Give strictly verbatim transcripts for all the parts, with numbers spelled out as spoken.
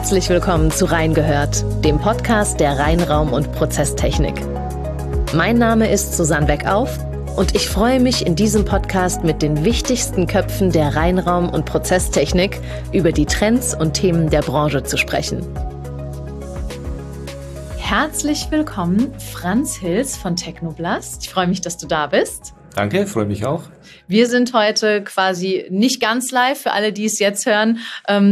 Herzlich willkommen zu Reingehört, dem Podcast der Reinraum- und Prozesstechnik. Mein Name ist Susanne Beckauf und ich freue mich, in diesem Podcast mit den wichtigsten Köpfen der Reinraum- und Prozesstechnik über die Trends und Themen der Branche zu sprechen. Herzlich willkommen, Franz Hils von Technoblast. Ich freue mich, dass du da bist. Danke, freue mich auch. Wir sind heute quasi nicht ganz live, für alle, die es jetzt hören.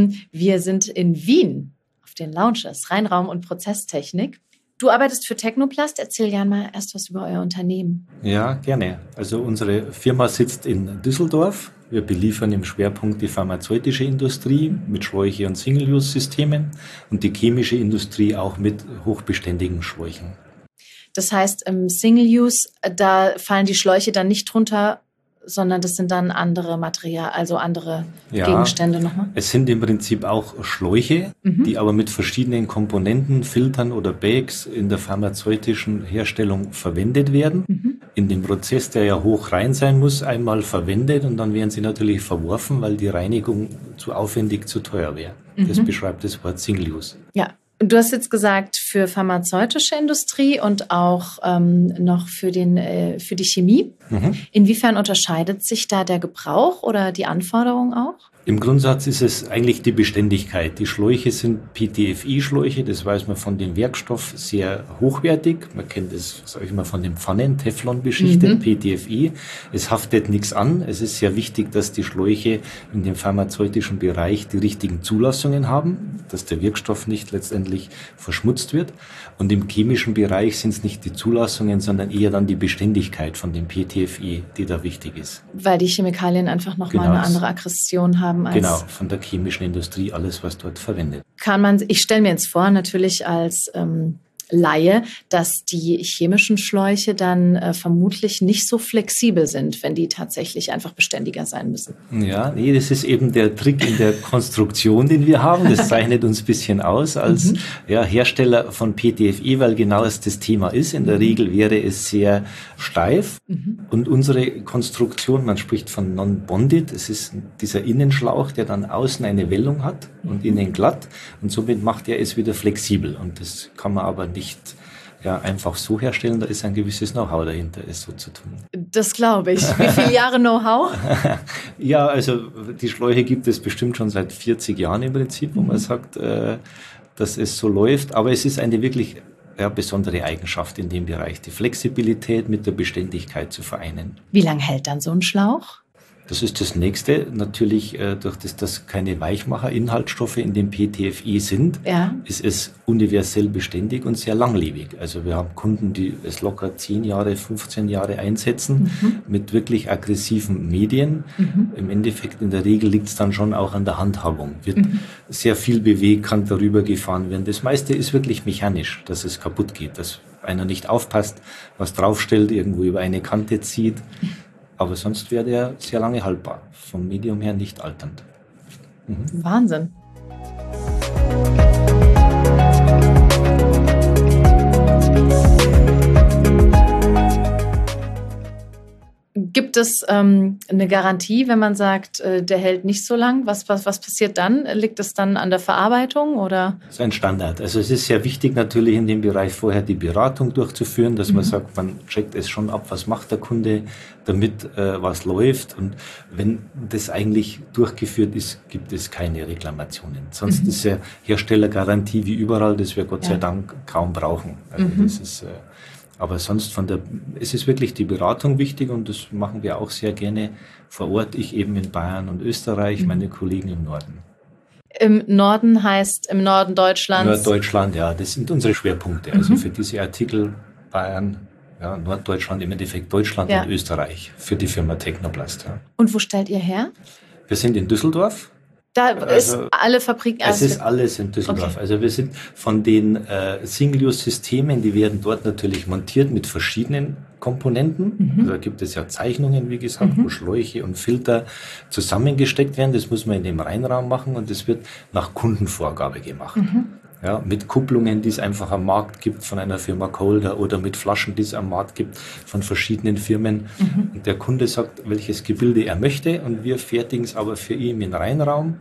Wir sind in Wien auf den Lounges, Reinraum- und Prozesstechnik. Du arbeitest für Technoblast. Erzähl gerne mal erst was über euer Unternehmen. Ja, gerne. Also unsere Firma sitzt in Düsseldorf. Wir beliefern im Schwerpunkt die pharmazeutische Industrie mit Schläuche- und Single-Use-Systemen und die chemische Industrie auch mit hochbeständigen Schläuchen. Das heißt, im Single-Use, da fallen die Schläuche dann nicht drunter, sondern das sind dann andere Materialien, also andere ja, Gegenstände nochmal? Es sind im Prinzip auch Schläuche, mhm. die aber mit verschiedenen Komponenten, Filtern oder Bags in der pharmazeutischen Herstellung verwendet werden. Mhm. In dem Prozess, der ja hoch rein sein muss, einmal verwendet und dann werden sie natürlich verworfen, weil die Reinigung zu aufwendig, zu teuer wäre. Mhm. Das beschreibt das Wort Single-Use. Ja. Du hast jetzt gesagt, für pharmazeutische Industrie und auch ähm, noch für, den, äh, für die Chemie. Mhm. Inwiefern unterscheidet sich da der Gebrauch oder die Anforderungen auch? Im Grundsatz ist es eigentlich die Beständigkeit. Die Schläuche sind P T F I-Schläuche, das weiß man von dem Werkstoff, sehr hochwertig. Man kennt es, sage ich mal, von den Pfannen, Teflon beschichtet, mhm. P T F I. Es haftet nichts an. Es ist sehr wichtig, dass die Schläuche in dem pharmazeutischen Bereich die richtigen Zulassungen haben, dass der Wirkstoff nicht letztendlich verschmutzt wird. Und im chemischen Bereich sind es nicht die Zulassungen, sondern eher dann die Beständigkeit von dem P T F I, die da wichtig ist. Weil die Chemikalien einfach nochmal genau. eine andere Aggression haben. Als genau, von der chemischen Industrie, alles, was dort verwendet. Kann man, ich stelle mir jetzt vor, natürlich als ähm, Laie, dass die chemischen Schläuche dann äh, vermutlich nicht so flexibel sind, wenn die tatsächlich einfach beständiger sein müssen. Ja, nee, das ist eben der Trick in der Konstruktion, den wir haben. Das zeichnet uns ein bisschen aus als mhm. ja, Hersteller von P T F I, weil genau es das Thema ist. In der Regel wäre es sehr steif mhm. und unsere Konstruktion, man spricht von Non-Bonded, es ist dieser Innenschlauch, der dann außen eine Wellung hat und mhm. innen glatt und somit macht er es wieder flexibel und das kann man aber nicht nicht ja, einfach so herstellen, da ist ein gewisses Know-how dahinter, es so zu tun. Das glaube ich. Wie viele Jahre Know-how? Ja, also die Schläuche gibt es bestimmt schon seit vierzig Jahren im Prinzip, wo mhm. man sagt, äh, dass es so läuft. Aber es ist eine wirklich ja, besondere Eigenschaft in dem Bereich, die Flexibilität mit der Beständigkeit zu vereinen. Wie lange hält dann so ein Schlauch? Das ist das Nächste. Natürlich, äh, durch das, dass keine Weichmacher-Inhaltsstoffe in dem P T F I sind, ja. ist es universell beständig und sehr langlebig. Also wir haben Kunden, die es locker zehn Jahre, fünfzehn Jahre einsetzen, mhm. mit wirklich aggressiven Medien. Mhm. Im Endeffekt, in der Regel liegt es dann schon auch an der Handhabung. Wird mhm. sehr viel bewegt, kann darüber gefahren werden. Das meiste ist wirklich mechanisch, dass es kaputt geht, dass einer nicht aufpasst, was draufstellt, irgendwo über eine Kante zieht. Aber sonst wäre der sehr lange haltbar. Vom Medium her nicht alternd. Mhm. Wahnsinn. Gibt es ähm, eine Garantie, wenn man sagt, äh, der hält nicht so lang? Was, was, was passiert dann? Liegt es dann an der Verarbeitung oder? Das ist ein Standard. Also es ist sehr wichtig natürlich in dem Bereich vorher die Beratung durchzuführen, dass mhm. man sagt, man checkt es schon ab, was macht der Kunde, damit äh, was läuft. Und wenn das eigentlich durchgeführt ist, gibt es keine Reklamationen. Sonst mhm. ist ja Herstellergarantie wie überall, das wir Gott ja. sei Dank kaum brauchen. Also mhm. das ist... Äh, Aber sonst von der, es ist wirklich die Beratung wichtig und das machen wir auch sehr gerne vor Ort. Ich eben in Bayern und Österreich, mhm. meine Kollegen im Norden. Im Norden heißt im Norden Deutschlands? Norddeutschland, ja, das sind unsere Schwerpunkte. Mhm. Also für diese Artikel Bayern, ja, Norddeutschland, im Endeffekt Deutschland ja. und Österreich für die Firma Technoblast. Ja. Und wo stellt ihr her? Wir sind in Düsseldorf. Da ist also, alle Fabriken... Es ist alles in Düsseldorf. Okay. Also wir sind von den äh, Single-Use-Systemen, die werden dort natürlich montiert mit verschiedenen Komponenten. Mhm. Also da gibt es ja Zeichnungen, wie gesagt, mhm. wo Schläuche und Filter zusammengesteckt werden. Das muss man in dem Reinraum machen und das wird nach Kundenvorgabe gemacht. Mhm. Ja, mit Kupplungen, die es einfach am Markt gibt von einer Firma Colder oder mit Flaschen, die es am Markt gibt von verschiedenen Firmen. Mhm. Und der Kunde sagt, welches Gebilde er möchte und wir fertigen es aber für ihn in den Reinraum. Mhm.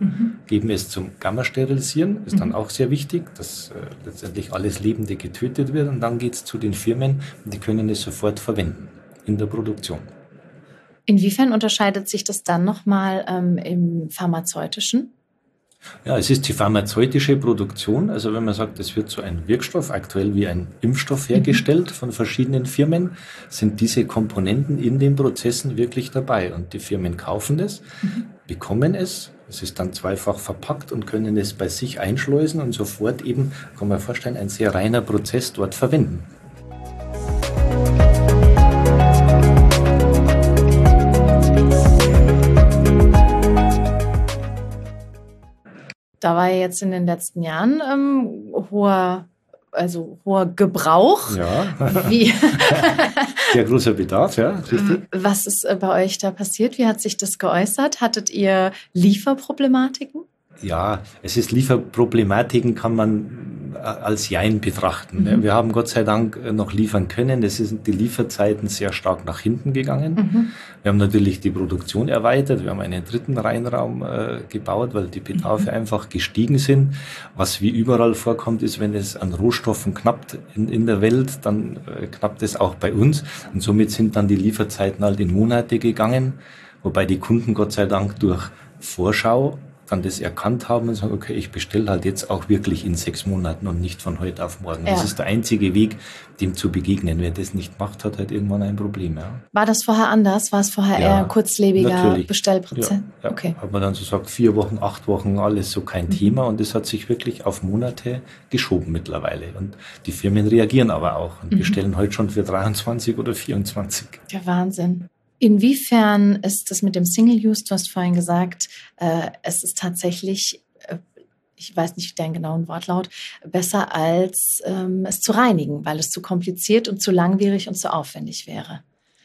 geben es zum Gamma-Sterilisieren, ist dann auch sehr wichtig, dass äh, letztendlich alles Lebende getötet wird. Und dann geht es zu den Firmen, die können es sofort verwenden in der Produktion. Inwiefern unterscheidet sich das dann nochmal ähm, im Pharmazeutischen? Ja, es ist die pharmazeutische Produktion. Also wenn man sagt, es wird so ein Wirkstoff, aktuell wie ein Impfstoff hergestellt von verschiedenen Firmen, sind diese Komponenten in den Prozessen wirklich dabei. Und die Firmen kaufen das, mhm. bekommen es. Es ist dann zweifach verpackt und können es bei sich einschleusen und sofort eben, kann man vorstellen, ein sehr reiner Prozess dort verwenden. Da war ja jetzt in den letzten Jahren ähm, hoher, also hoher Gebrauch. Ja, Wie? sehr großer Bedarf, ja, richtig. Was ist bei euch da passiert? Wie hat sich das geäußert? Hattet ihr Lieferproblematiken? Ja, es ist Lieferproblematiken, kann man als Jein betrachten. Mhm. Wir haben Gott sei Dank noch liefern können. Es sind die Lieferzeiten sehr stark nach hinten gegangen. Mhm. Wir haben natürlich die Produktion erweitert. Wir haben einen dritten Reinraum äh, gebaut, weil die Bedarfe mhm. einfach gestiegen sind. Was wie überall vorkommt, ist, wenn es an Rohstoffen knappt in, in der Welt, dann äh, knappt es auch bei uns. Und somit sind dann die Lieferzeiten halt in Monate gegangen, wobei die Kunden Gott sei Dank durch Vorschau dann das erkannt haben und sagen, okay, ich bestelle halt jetzt auch wirklich in sechs Monaten und nicht von heute auf morgen. Ja. Das ist der einzige Weg, dem zu begegnen. Wer das nicht macht, hat halt irgendwann ein Problem. Ja. War das vorher anders? War es vorher ja, eher kurzlebiger natürlich. Bestellprozess? Ja, ja. Okay. Hat man dann so gesagt, vier Wochen, acht Wochen, alles so kein mhm. Thema. Und das hat sich wirklich auf Monate geschoben mittlerweile. Und die Firmen reagieren aber auch und mhm. bestellen heute schon für dreiundzwanzig oder vierundzwanzig. Der Wahnsinn. Inwiefern ist das mit dem Single-Use, du hast vorhin gesagt, äh, es ist tatsächlich, äh, ich weiß nicht deinen genauen Wortlaut, besser als ähm, es zu reinigen, weil es zu kompliziert und zu langwierig und zu aufwendig wäre.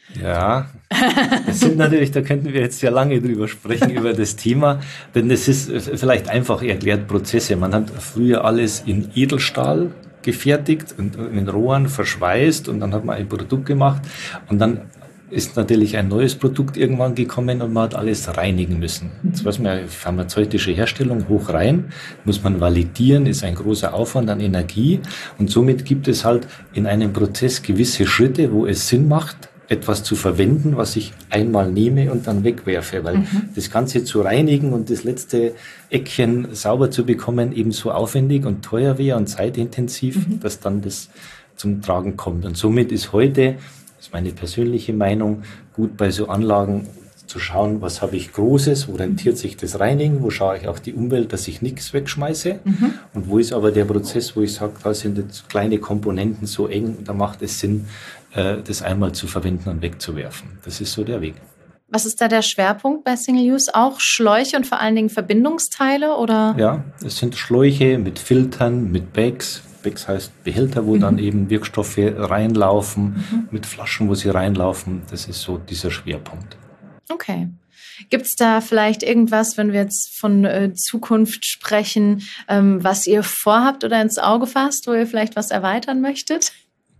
Ja, das sind natürlich, da könnten wir jetzt sehr lange drüber sprechen, über das Thema, denn es ist vielleicht einfach erklärt Prozesse. Man hat früher alles in Edelstahl gefertigt und in Rohren verschweißt und dann hat man ein Produkt gemacht und dann ist natürlich ein neues Produkt irgendwann gekommen und man hat alles reinigen müssen. Jetzt weiß man ja, pharmazeutische Herstellung hoch rein, muss man validieren, ist ein großer Aufwand an Energie und somit gibt es halt in einem Prozess gewisse Schritte, wo es Sinn macht, etwas zu verwenden, was ich einmal nehme und dann wegwerfe, weil mhm. das Ganze zu reinigen und das letzte Eckchen sauber zu bekommen eben so aufwendig und teuer wäre und zeitintensiv, mhm. dass dann das zum Tragen kommt. Und somit ist heute, das ist meine persönliche Meinung, gut bei so Anlagen zu schauen, was habe ich Großes, wo rentiert sich das Reinigen, wo schaue ich auch die Umwelt, dass ich nichts wegschmeiße mhm. und wo ist aber der Prozess, wo ich sage, da sind jetzt kleine Komponenten so eng, da macht es Sinn, das einmal zu verwenden und wegzuwerfen. Das ist so der Weg. Was ist da der Schwerpunkt bei Single Use? Auch Schläuche und vor allen Dingen Verbindungsteile, oder? Ja, es sind Schläuche mit Filtern, mit Bags. Bags heißt Behälter, wo mhm. dann eben Wirkstoffe reinlaufen, mhm. mit Flaschen, wo sie reinlaufen. Das ist so dieser Schwerpunkt. Okay. Gibt es da vielleicht irgendwas, wenn wir jetzt von äh, Zukunft sprechen, ähm, was ihr vorhabt oder ins Auge fasst, wo ihr vielleicht was erweitern möchtet?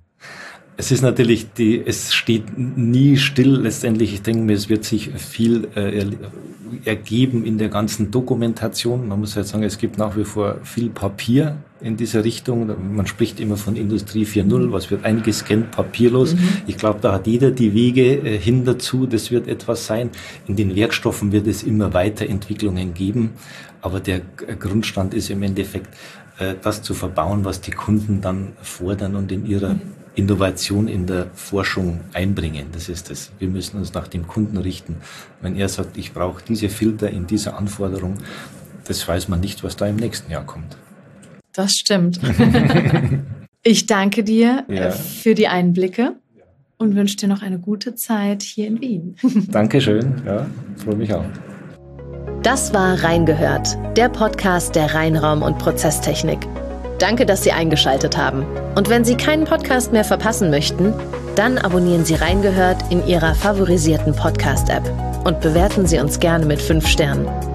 Es ist natürlich, die, es steht nie still letztendlich. Ich denke mir, es wird sich viel äh, ergeben in der ganzen Dokumentation. Man muss halt sagen, es gibt nach wie vor viel Papier in dieser Richtung. Man spricht immer von Industrie vier Punkt null, was wird eingescannt, papierlos. Mhm. Ich glaube, da hat jeder die Wege äh, hin dazu. Das wird etwas sein. In den Werkstoffen wird es immer Weiterentwicklungen geben. Aber der Grundstand ist im Endeffekt, äh, das zu verbauen, was die Kunden dann fordern und in ihrer mhm. Innovation in der Forschung einbringen. Das ist das. Wir müssen uns nach dem Kunden richten. Wenn er sagt, ich brauche diese Filter in dieser Anforderung, das weiß man nicht, was da im nächsten Jahr kommt. Das stimmt. Ich danke dir ja. für die Einblicke und wünsche dir noch eine gute Zeit hier in Wien. Dankeschön. Ja, freue mich auch. Das war Reingehört, der Podcast der Reinraum- und Prozesstechnik. Danke, dass Sie eingeschaltet haben. Und wenn Sie keinen Podcast mehr verpassen möchten, dann abonnieren Sie Reingehört in Ihrer favorisierten Podcast-App und bewerten Sie uns gerne mit fünf Sternen.